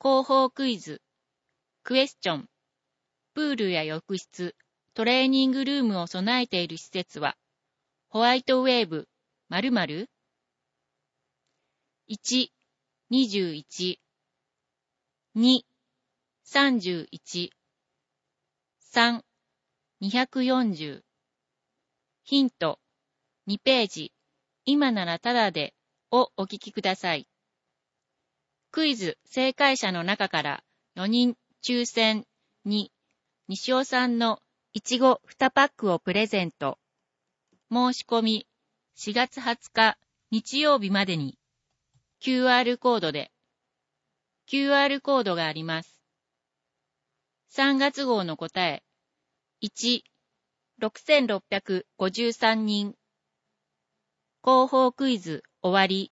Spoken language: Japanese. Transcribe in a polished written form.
広報クイズ、クエスチョン、プールや浴室、トレーニングルームを備えている施設は、ホワイトウェーブ、〇〇 ?1、21、2、31、3、240。ヒント、2ページ、今ならタダでをお聞きください。クイズ正解者の中から4人抽選に西尾さんのいちご2パックをプレゼント。申し込み4月20日日曜日までに QR コードで QR コードがあります。3月号の答え1、6653人。広報クイズ終わり。